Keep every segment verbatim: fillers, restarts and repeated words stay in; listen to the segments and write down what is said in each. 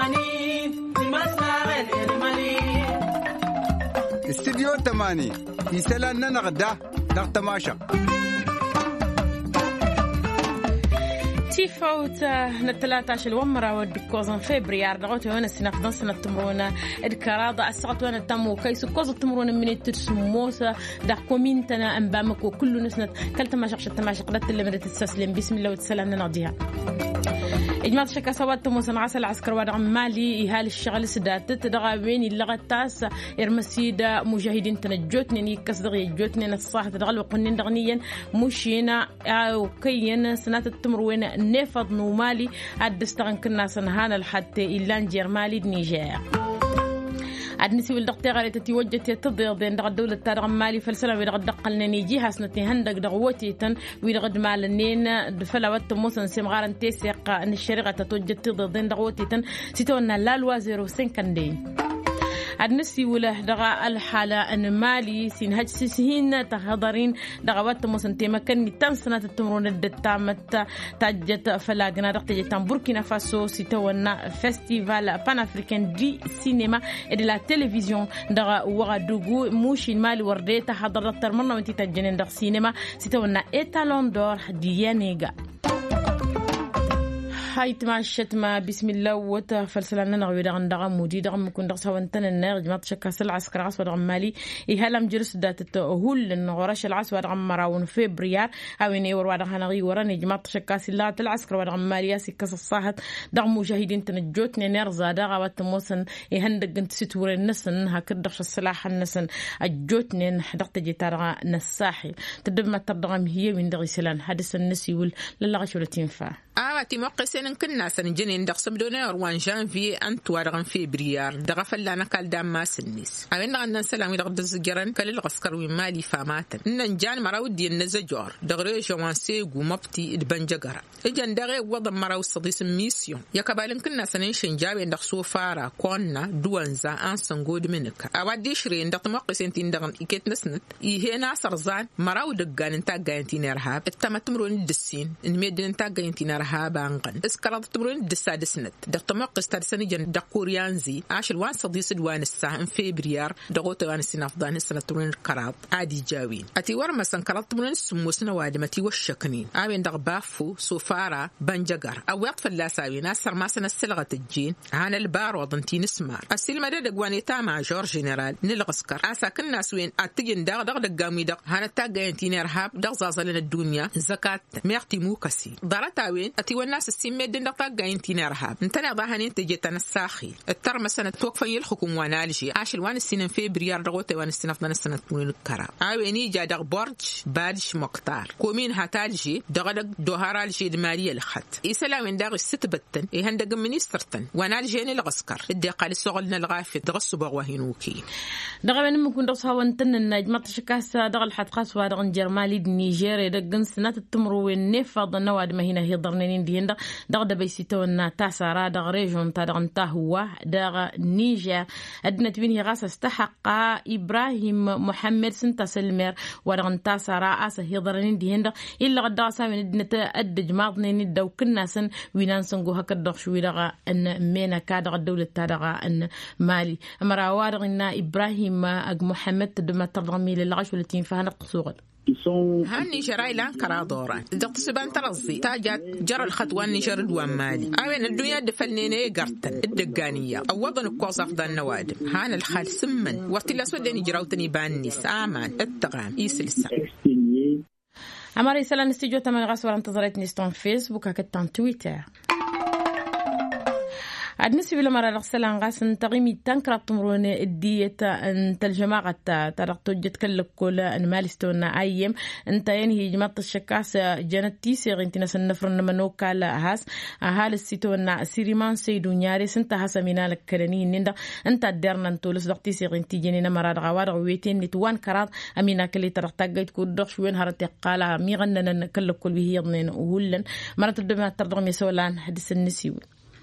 استديو تماني يسألنا نغدا نغدا ماشا تيفوت نتلاتة عشر ومرة ودكوزن فبراير دغوت وانا سنة سنة تمرونا الكرادة السقط وانا تمو كيس كوز تمرونا من الترسموسة دا كومينتنا انبامك وكل نسنة كلت ما شخص التماشق قدرت اللي مرت تستسلم بسم الله وتسلم ننضيها إجماع شكا سوات تموسن عسى العسكر ودغ مالي إهال الشغل سدات تدغى بين اللغة تاس إرمسيدا مجاهدين تنجوتني نيكس دغي جوتني نصاح تدغل وقنين دغنيا مشينا أو كينا سنات التمروين نفض نومالي الدستغن كنا سنهانا لحتى إلان جيرمالي نيجير أدنسي والدقتي غير تتوجه تضيع بين دغ الدولة تارغ مالي فلسلة ويدغ دقلنا نيجي هاسنتي هندق دغوتي تن ويدغ مالنين دفلا وتموسن سمغارن تيسيق أن الشريعة تتوجه تضيع بين دغوتي تن ستونا لا الوازيرو سنكندين النسي وله دغا الحالة أن مالي سين هج سين تهضرين دغوات مسنتي مكان ميتان سنة التمرون الدتامت تاجت فلاجنا دقتي تام بوركينا فاسو سيتونا فيستيفال بان افريكان دي سينما دي لا تلفزيون دغا وغدوغو موشين مالي ورديتا حضرت ترمنا وانتي تجنين دغ سينما سيتونا ايتالون دور ديانيغا هاي تماشت ما بسم الله وتفلسلنا نغوي دغن دغم مودي دغم كون دغ سوانتن النار جماعة شكاسل عسكر عسوا دغم مالي إهلام جرس دات التأهل النغرش العسوا دغم مراون فبراير أويني وروا دغ هنغي وراني جماعة شكاسل لا العسكر ودغم مالي سكاس الصاحت دغم مجاهدين تنجوتني نرزا دغ وتموسن يهندق انت ستور النسن هكدغش السلاح النسن الجوتني دغ تجي ترغى نساحي تدب ما تدغم هي وين دغ سلان حدث النسي ولا لغش ولا تنفع آواتي موقسين كنا سنجنين دغ سبدونا روان جانفي أنتوارغن في بريار دغ فلانا كال دام ما سنيس أوين غنا سلامي دغ دزجرن كل الغسكر ومالي فاماتن ننجان مراودي النزجور دغ ريجوان سيغو مبتي البنججرا إجن دغ وضع مراو صديس ميسيون يكبالن كنا سنيشن جابين دغ سوفارا كوننا دوانزا أنسنغود منك أودي شرين دغ موقسين تين دغن إكيت نسنت إيهنا سرزان مراو دغان انتا غاينتين إرهاب التمتمرون الدسين إنميدن انتا غاينتين إرهاب أنغن اسكرات تمرون الدسادس نت دغ موقس ترسني جن دغ كوريانزي عاشل وان صديس دوان الساعة في بريار دغوت وان السنافضان السنة تمرون القراب عادي جاوين أتي ورما سنكرات تمرون السموسنا وادمتي والشكنين آوين دغ بافو سوفارا بنججر أو يطفى اللاساوي ناصر ما سنة السلغة الجين عن البار وضنتي نسمار السلمة دغ وانيتا مع جور جنرال نلغسكر أسا كنا سوين أتجن دغ دغ دغامي دغ هانا تاغاينتين إرهاب دغ زازلنا الدنيا زكاة ميرتي موكسي دارتاوين أتي والناس السيمة دين دغ تاغاينتين إرهاب انتنا ضاهنين تجيتنا الساخي الترمى سنة توقفي الحكم وانالجي عاشل وان السنة في بريار دغوتي وان السنة فضان السنة تمون الكراب عاويني جا دغ برج بادش مقتار كومين هاتالجي دغ دغ دوهارالجي دمالية الخط إسلاوين دغ الستبتن إيهان دغ منيسترتن وانالجيني الغسكر إدي قال السغلنا الغافي دغ السبغ وهنوكي دغ من ممكن دغ سهوانتن النجمة تشكاس دغ الحدقاس ودغ نجرمالي نيجيري دغ سنة التمروين نفض النواد ما هنا هي ضرنين دي هندا دغ دبيسيتونا تاسارا دغ ريجون تدغن تهوى دغ نيجر أدنى تبيني غاس استحق إبراهيم محمد سنتا سلمير ودغن تاسارا أسا هي ضرنين دي هندا إلا غدا سامي ندنة أدج ماضنين ندو كنا سن وينان سنغو هكا دغ شوي دغ أن مينا كادغ الدولة تدغ أن مالي أمرا وارغنا إبراهيم أج محمد تدما ترغمي للغش والتين فهنا قصوغل هاني جراي لان كرا دوران دقت سبان ترزي تاجات جرى الخطوان نجر دوان مالي اوين الدنيا دفلنيني قرتن الدقانية او وضن الكوص افضل النوادم هان الخال سمن وقتلا سوداني جراوتني باني سامان التغام ايسلسا عماري سلام استيجو تمام غاسوار انتظرت نيستون فيسبوك هكتان تويتر بالنسبة لمرة رسالة غاسن تغيمي تنكر تمرون الدية أنت الجماعة ترى توجد كل كل أن مالستون أيام أنت يعني جماعة الشكاس جنت تيسير أنت نسن نفرن منوك على هاس هال السيتون سيرمان سيدون يارس أنت هاس منالك كرنين نندا أنت درنا نتولس دق تيسير أنت جنينا مرة غوار ويتين نتوان كراد أمينا كلي ترى تجيت كل دق شوين هرت قالها ميغننا كل كل بهي ضنين وهلن مرة تبدأ ترضى مسولان حدث النسيو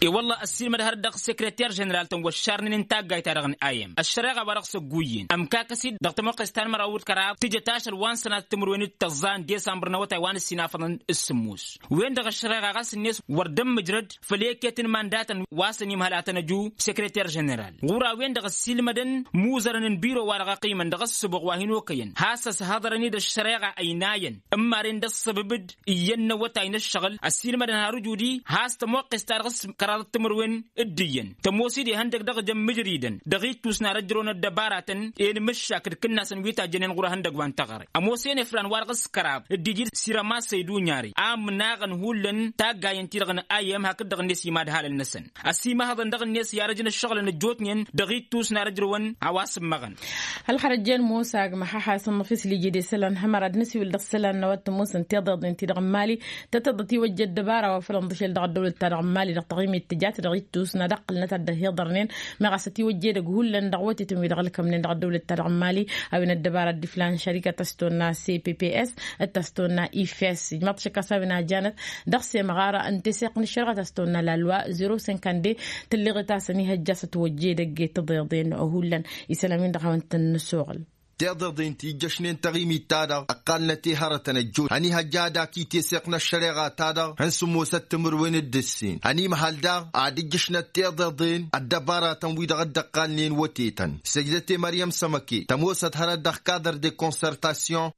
اي والله السيل مدهر دق سكرتير جنرال تن وشارن انتاج جاي تارغن ايام الشريعه برق سغوين ام كاكسي دق موقستان مراود كراب تجتاشر وان سنه تمروين التزان ديسمبر نوتا وان السنافن السموس وين دق الشريعه غاس الناس وردم مجرد فليكتن مانداتن واسني مهلاتنا جو سكرتير جنرال غورا وين دق السيل مدن موزرن بيرو ورقه قيمه دق السبق واهينو كين حاسس هذرني د الشريعه ايناين اما رين د السببد ين وتاين الشغل السيل مدن هارجودي هاست موقستار غس كرال تمروين الدين تموسي دي هندق دق جم مجريدن دغيت توسنا رجرون الدباراتن ان مشاكر كنا سنويتا جنن غورا هندق وان تغري اموسي نفران وارغس كراب الديجي سيرما سيدو نياري ام ناغن هولن تاغا ينتيرغن ايام هك دغ نسي ماد حال النسن اسيما هذا دغ نس يا رجن الشغل نجوتنين دغيت توسنا رجرون عواس مغن هل خرجين موسى محاحا صنفيس لي جدي سلان حمرد نسي ولد سلان نوت موسى تيضد انت دغ مالي تتضتي وجه الدباره وفلن دشل دغ الدوله تاع مالي دغ تقييم اتجاهات دغيت توسنا دق لنا تاع هيضرنين ما غاستي وجه دغ هولن دغوتي تمي دغ لكم من دغ الدوله تاع مالي او ان الدباره دي فلان شركه تستونا سي بي بي اس تستونا اي اف اس ماتش كاسابنا جانت دغسي مغاره انت سيق الشركه تستونا لا لوا صفر خمسة دي تلغتا سني هجاسه توجه دغ تضيضين هولن يسلمين دغ وانت النسوغل تضدين تيجشنين تغيمي تادا أقلنا تهارتنا الجود هني هجادا كي تسيقنا الشريعة تادا هنسمو ستمر وين الدسين هني محل دا عادي جشنا تضدين الدبارة تنويد غد قانين وتيتن سجدتي مريم سمكي تموسة هرد كادر دي كونسرتاسيون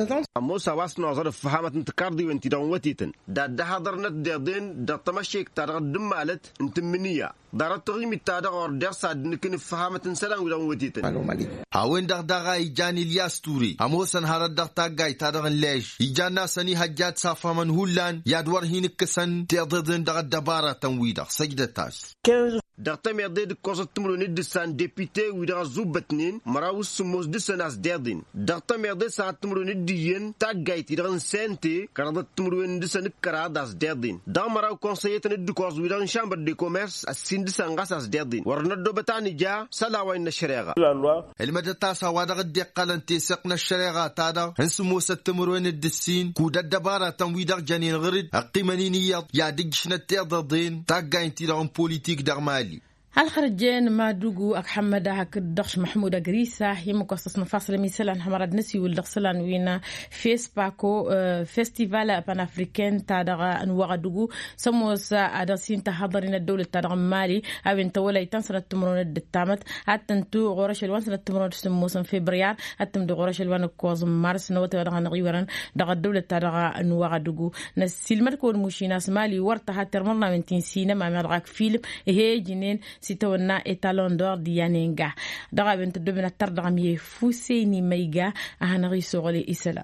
موسى واسنا ظرف فهمت انتكاردي وانتي دون وتيتن دا دا حضرنا تضدين دا تمشيك تارغد دمالت انت منية دارت تغيمي تادا غور درسا نكن فهمت انسلان ودون وتيتن هاوين دا دا جاني الياس توري اموسن هرد دغتا جاي تادغن ليش يجانا سني حجات صافا من هولان يادور هينكسن تضدن دغ دبارة تنويدغ سجدتاس دغتا ميدد كوزت تمرون الدسان ديبيتي ويدغ زوبتنين مراوس سموس دسناس ديردين دغتا ميدد ساعت تمرون الدين تا جاي تيدغن سنتي كردت تمرون دسن كراداس ديردين دا مراو كونسيتن الدكوز ويدغن شامبر دي كوميرس السين دسان غاساس ديردين ورندو بتاني جا سلاوين الشريعة المدتاسا وادغ قالن تسقنا الشريعة تادا هنسمو ستمرون الدسين كود الدبارة تنويدغ جانين غرد القيمانينية يا دقشنا التضدين تاقاين تيدغن بوليتيك دغمالي هل خرجين ما دوغو اك حمدا هك دخش محمود غريسا هي مقصص مفاصل مثلا حمرد نسي ولدخسلان وينا فيس باكو فيستيفال بان افريكان تاع انواع دوغو سموس ادسين تحضرين الدوله تاع مالي او انت ولا تنصر التمرون الدتامت حتى انتو غورش الوان سنه التمرون سموس فبراير حتى دو غورش الوان كوز مارس نوت دغ نغيورن دغ الدوله تاع انواع دوغو نسيل مركو مشيناس مالي ورتها ترمنا من تنسينا ما مرغاك فيلم هي جنين سيتونا إيطالون دور ديانينغا دغا بنت دوبنا تردغمي فوسيني ميغا أهنغي سوغلي إسلا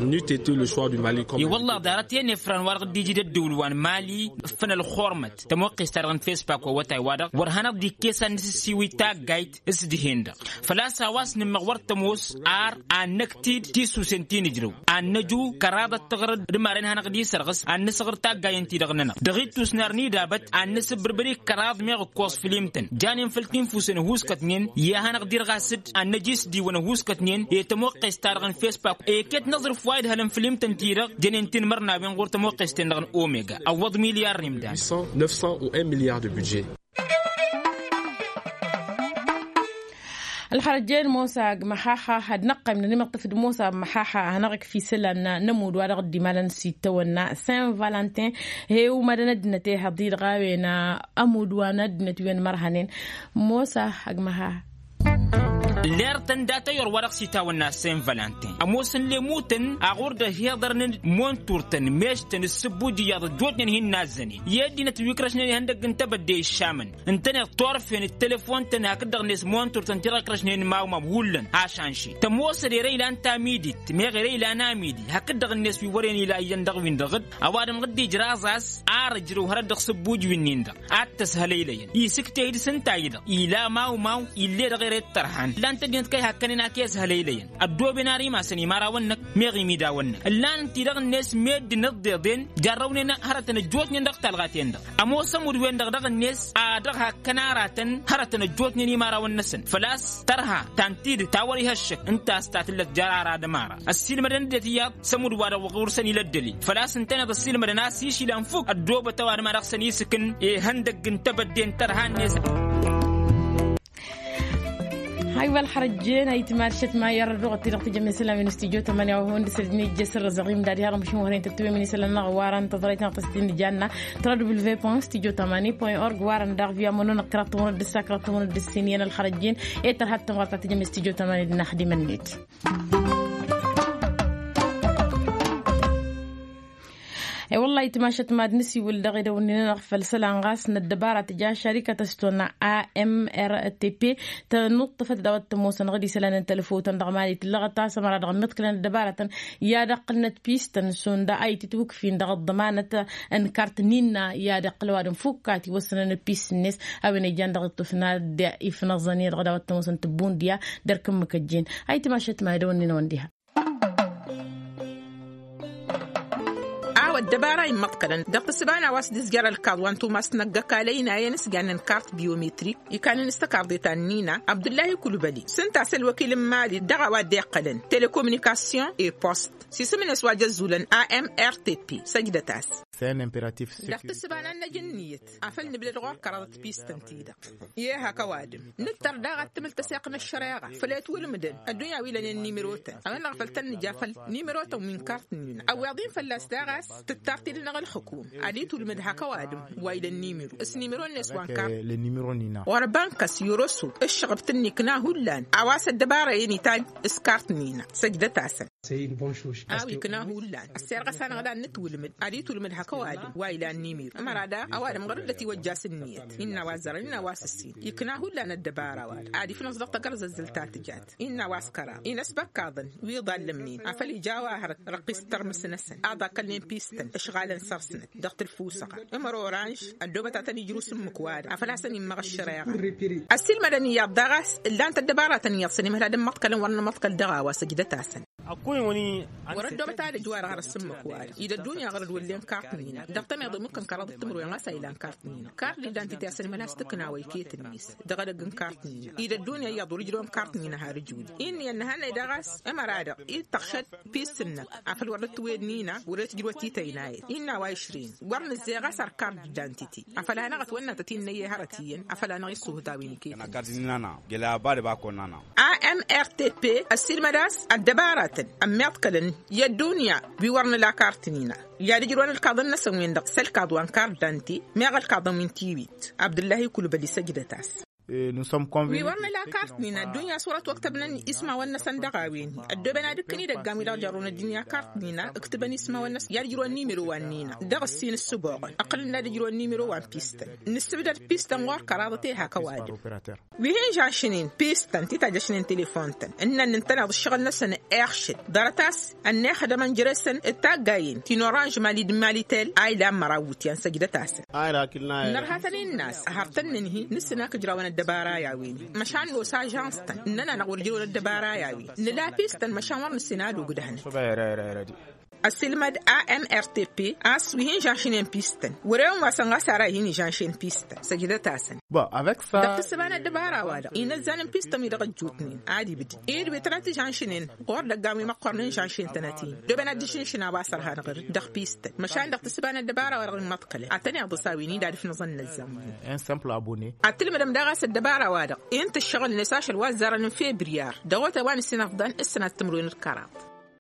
اي والله دارتي نفران ورق ديجي الدولوان مالي فن الخورمت تموقع ستارغن فيسباك وواتاي وادا ورهانا دي كيسا نسيوي تاق جايت اسدي هندا فلا ساواس نمغور تموس ار ان نكتيد تيسو سنتين جرو ان نجو كرادة تغرد رمارين هانا قدي سرغس ان نسغر تاق جاين تيدغننا دغيت توسنارني دابت ان نسبربري كراد ميغ كوس فيلمتن جانين فلتين فوسن هوسكتنين يا هانا قدير غاسد ان نجيس دي وانا هوسكتنين يتموقع ستارغن فيسباك اي كت نظر وايد هلم فيلم تنتيرا جننتين مرنا بين غور تموقع ستندغن اوميغا اوض مليار نمدان neuf cents ou un milliard de budget. الحرجين موسى محاحة هاد نقى من نمط في موسى محاحة هنرك في سلنا نمود ورق دمالن سيتونا سان فالنتين هي وما ندنتي حضير غاوينا أمود وندنت وين مرهنين موسى حجمها ليرتن داتا يور ورق سيتا والناس سين فالنتين اموسن لموتن اغورد هيدرن مونتورتن ميشتن السبودي يا جوتن هي نازني يدي نتويكرشني هندق انت بدي الشامن انت طرفين التليفون تن هكدغ ناس مونتورتن تراكرشني ما مبولن عشان شي تموسر ري لان تاميدي تمي غير لا ناميدي هكدغ الناس يوريني لا يندغ وين دغد اوادم غدي جرازاس ارجرو هردق سبوج وينيندا اتسهليلين يسكتي سنتايدا الى ماو ماو اللي غير الترحان اللان تدين كي هكننا كيس هليلين الدو بناري ما سني مارا ونك ميغي ميدا ونك اللان تيرغ الناس ميد نضيدين جروننا هرتنا جوتني ندق تلغاتين دق امو سمود وين دق دق الناس ادغ هكناراتن هرتنا جوتني مارا ونسن فلاس ترها تنتيد تاوري هشك انت استاتلك جرارا دمارا السيل مدن دتيات سمود ودا وغورسني لدلي فلاس انتنا السيل مدن ناسيشي لانفوق الدو بتوار ما رخصني سكن هندق انت بدين ترها الناس هاي والحرجين هاي تمارشت ما يرى رغتي رغتي جميع سلام من استيجو ثمانية وهون سجني جسر زغيم داري هرم شو مهرين تتوي من سلام نغوارن تضريتنا تستين جنة تردو بالفي بون استيجو ثمانية بوين أورج وارن دار فيها منو نقرأت من الدساك قرأت من الدسينيين الحرجين إيه حتى غلطت جميع استيجو ثمانية نخدم النت. اي والله يتماشت ماد نسي والدغيده وننا نغفل سلان غاس ندبارة تجاه شركة استونا ا ام ار تي بي تنطفت دوت موسن غدي سلان تلفوتن دغمالي تلغتا سمرا دغمت كلن دبارة يا دقلنت بيستن سون دا اي تتوقفين دغ الضمانة ان كارت نينا يا دقلوادن فوكاتي وسنن بيس الناس اوين يجان دغ الطفنا دائف نظنير غدوت موسن تبون ديا دركم مكجين هاي تماشت ماد وننا ونديها والدبارة يمطقلن دقت سبانا واس دزجر الكاد وانتو ماس نقاك علينا ينس جانن كارت بيومتري يكان نستكار دي تانينا عبد الله كلبلي سنت عسل وكيل مالي دغا وديقلن تيليكومونيكاسيون اي بوست سيسمن اسوا جزولن ا ام ار تي بي سجدتاس سين امبيراتيف دقت سبانا نجنيت عفل نبلغ قرضت بيستنتيدا يا هكا وادم نتر دغا تمل تساقنا الشريعه فلات ولمدن الدنيا ويلن النيميروتا انا غفلتن جافل نيميروتا من كارت نينا او يضين فلاس داغاس تتارتي لنا الحكومة عليتو المدها كوادم وايل النيميرو النيميرو الناس وانكار النيميرو نينا وربانكس يورسو الشغب تنكنا هولان عواس الدبارة يعني تاج اسكارت نينا سجدة تاسن c'est une bonne chose اوي كنا هولان السيرغة سانا غدا نتو المد عليتو المدها كوادم وايل النيميرو اما رادا اوادم غردتي وجاس النيت إنا وازر إنا واس السين يكنا هولان الدبارة واد عادي في نصدق تقرز الزلتات جات إنا واسكرا إنا سبك كاظن ويضال لمنين عفلي جاواهر رقيس ترمس نسن اعضا كلين بيستن اشغالا سرسنت ضغط الفوسقة امر اورانج الدوبة تاتني جروس مكواد عفلاسني مغشريغا السيل مدنيات دغاس اللان تدبارة يصني مهلا دم مطقلا ورنا مطقل دغا وسجدتاسن أكون وني وردوا بتاعي جوار غير السمك وارد إذا الدنيا غير ولين كارتنينا دقتم يضم ممكن كراد التمر ويا غسا إلى كارتنينا كارت اللي دانتي تأسر ملاس تكنا ويكيت الناس دغدا جن كارتنينا إذا الدنيا يضر رجلهم كارتنينا هارجول إني أنها ندغس أما رادا إيه تخشت بيسنا عفل ورد تويدنينا ورد جروتي تيناي إننا وعشرين ورن الزيغا صار كارت دانتي عفل أنا غتونا تتين نية هرتين عفل أنا غيسوه داويني كيت أنا كارتنينا جلا باري باكون أنا A M R T P السيل مداس الدبارة أمياتكلن يا الدنيا بيورن لا كارتنينا يا رجلون الكاظن نسوين دق سل كاظوان كاردانتي ميغ الكاظن من تيويت عبد الله كل بلي سجدتاس nous sommes convenus بيورن لا كارتنينا الدنيا صورة وكتبنا اسمها والنسن دغاوين الدبنا دكني دقامي لا جرون الدنيا كارتنينا اكتبني اسمها والنس يا رجلون نيميرو وانينا دغ السين السبوع أقلنا رجلون نيميرو وان بيستن نستبدل بيستن ور كرادتي هكا وادم وهين جاشنين بيستن تيتا جاشنين تليفونتن إن ننتنا الشغل نسن إخشد درتاس أن خدم من جرسن التاجين تنورانج مالي دمالي تل أي لام مراوت ين سجدتاس أي لكننا نرهتني الناس هرتنني نسنا كجراون الدبارة يا وين مشان لو ساجانستن إننا نقول جرون الدبارة يا وين نلا بيستن مشان ورن السناد وجدهن السلمد A M R T P as وهين جانشين بيستن وريهم واسنغا سارا هين جانشين بيستن سجدتاسن با avec ça دكت سبانا الدبارة وادا إن الزانم بيستن يدغ جوتنين عادي بدي إيد بتراتي جانشينين غور دقامي مقرنين جانشين تناتين دبنا ديشين شنا باسر هانغير دغ بيستن مشان دكت سبانا الدبارة ورغ المطقلة عتني أضساويني داري في نظن الزمن un simple abonné عتلي مدام دغاس الدبارة وادا إنت الشغل نساش الوازر من فبراير دغوت وان السنة فضان السنة تمرين الكرات